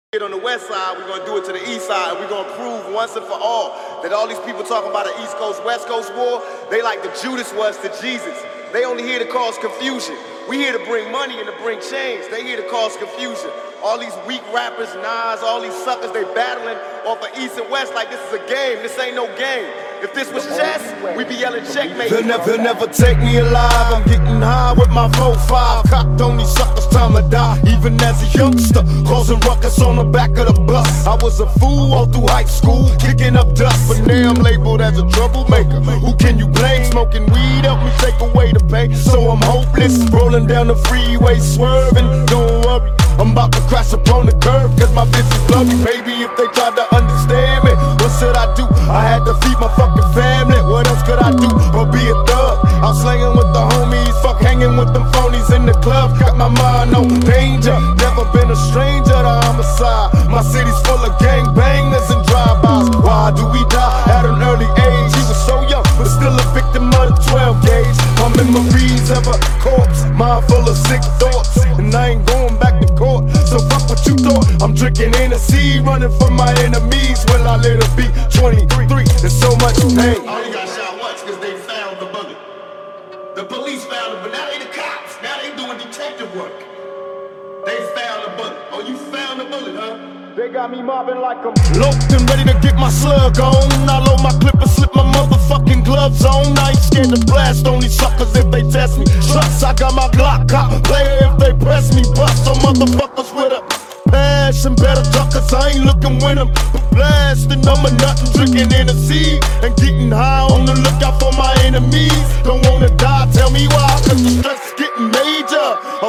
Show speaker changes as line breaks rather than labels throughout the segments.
On the west side, we're gonna do it to the east side, and we're gonna prove once and for all that all these people talking about an East Coast, West Coast war, they like the Judas was to Jesus. They only here to cause confusion. We here to bring money and to bring change. They here to cause confusion. All these weak rappers, Nas, all these suckers, they battling off of East and West like this is a game. This ain't no game. If this was chess, we be yelling checkmate.
They'll never take me alive. I'm getting high with my 4-5. Cocked on these suckers, time to die. Even as a youngster, causing ruckus on the back of the bus. I was a fool all through high school, kicking up dust. But now I'm labeled as a troublemaker. Who can you blame? Smoking weed help me take away the pain. So I'm hopeless, rolling down the freeway, swerving. Don't worry, I'm about to crash upon the curb, cause my bitch is blurry. Baby, if they tried to understand me, what should I do? I had to feed my fucking family. What else could I do or be a thug? I'm slanging with the homies, fuck hanging with them phonies in the club. Got my mind on danger, never been a stranger to homicide. My city's full of gangbangers and drive-bys. Why do we die at an early age? He was so young, but still a victim of the 12 gauge. My memories of a corpse, mind full of sick thoughts, and I ain't going back to court. So fuck what you thought. I'm drinking Hennessy, running from my enemies. Will I let it be 23? There's so much pain.
I only got shot once because they found the bullet. The police found it, but now they the cops. Now they doing detective work. They found the bullet. Oh, you found the bullet, huh?
They got me mobbing like I'm loped and ready to get my slug on. I load my clip and slip my motherfucking gloves on. I ain't scared to blast on these suckers if they test me. Trust, I got my Glock, cop player if they press me. Bust some motherfuckers with a passion, better duck, cause I ain't looking with them. Blasting, I'm a nut and drinking Hennessy and getting high on the lookout for my enemies. Don't wanna die, tell me why, cause the stress is getting major.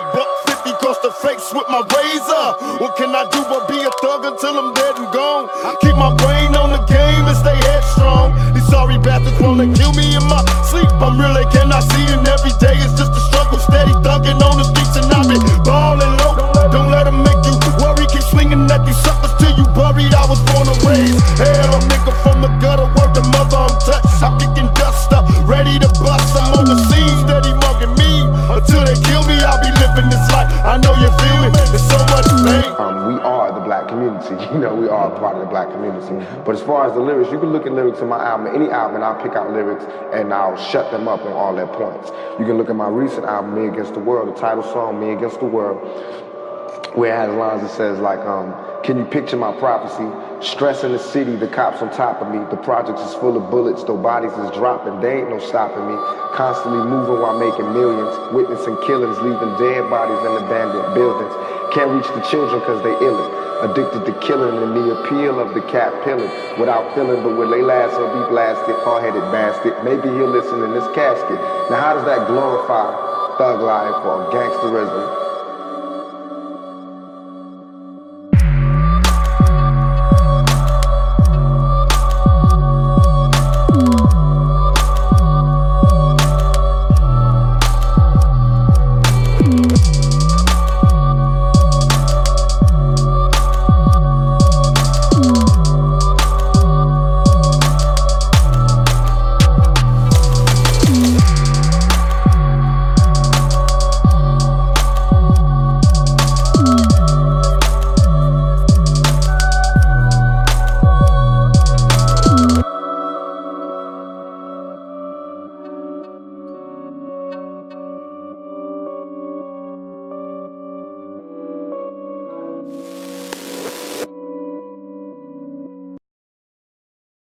$1.50 across the face with my razor. What can I do but be a thug until I'm dead and gone? I keep my brain on the game and stay headstrong. These sorry bastards wanna kill me in my sleep. I'm real, they cannot see, and every day is just a struggle. Steady thugging on the streets and I've been ballin' low. Don't let them make you worry, keep swinging at these suckers till you buried. I was born and raised hell, a nigga from the gutter, word to mother, I'm touched. I'm kicking dust up, ready to bust. I'm on the scene, steady mugging me. Until they kill me, I'll be living this life. I know you feel me, there's so much pain.
We are the black community, we are a part of the black community. But as far as the lyrics, you can look at lyrics in my album, any album, and I'll pick out lyrics and I'll shut them up on all their points. You can look at my recent album, Me Against the World, the title song, Me Against the World, where it has lines that says like, can you picture my prophecy? Stress in the city, the cops on top of me. The projects is full of bullets, though bodies is dropping. They ain't no stopping me. Constantly moving while making millions. Witnessing killings, leaving dead bodies in abandoned buildings. Can't reach the children cause they illin'. Addicted to killing and the appeal of the cat pilling. Without feeling, but when they last, he'll be blasted. Hard-headed bastard. Maybe he'll listen in this casket. Now how does that glorify thug life or gangsterism?